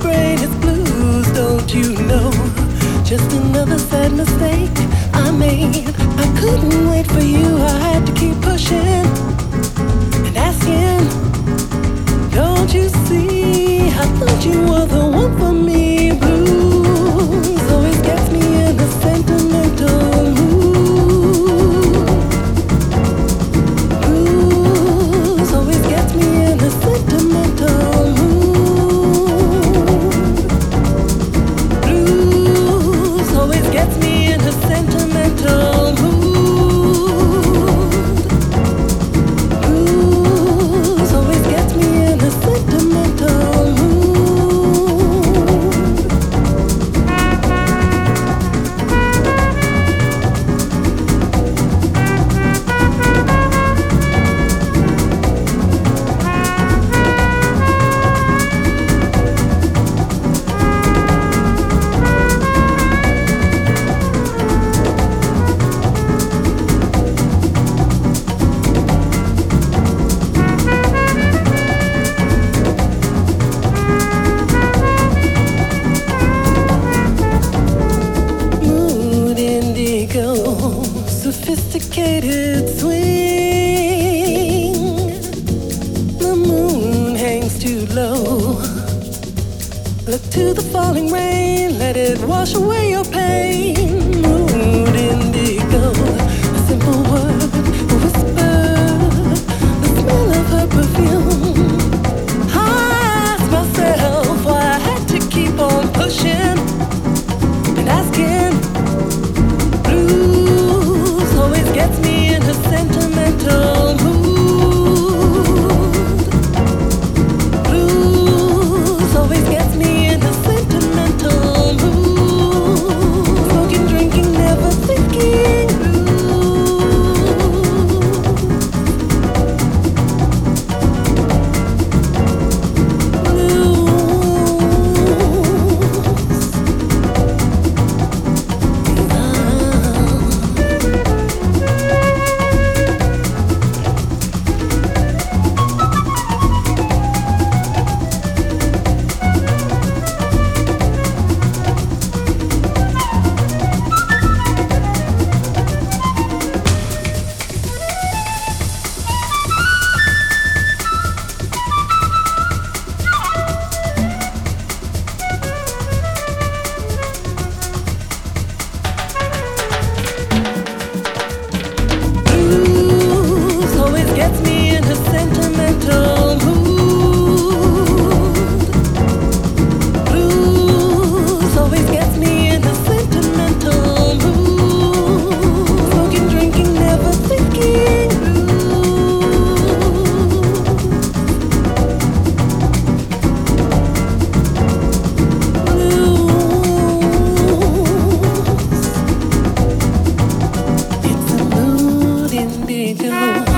brain is blues, don't you know? Just another sad mistake I made. I couldn't wait for you, I had to keep pushing and asking. Don't you see? I thought you were the one for me. Blues always gets me in a sentimental mood. Blues always gets me in a sentimental mood. Blues always gets me in a sentimental mood. Blues always gets me in a sentimental mood. Mood indigo, sophisticated swing. The moon hangs too low. Look to the falling rain, let it wash away your pain. Mood indigo, a simple word, a whisper, the smell of her perfume. I asked myself why I had to keep on pushing and asking. Blues always gets me in a sentimental mood. Blues always gets me in a sentimental mood. Smoking, drinking, never thinking. Blues always gets me in a sentimental mood. Blues always gets me in a sentimental mood. Smoking, drinking, never thinking. Blues. It's a mood indigo.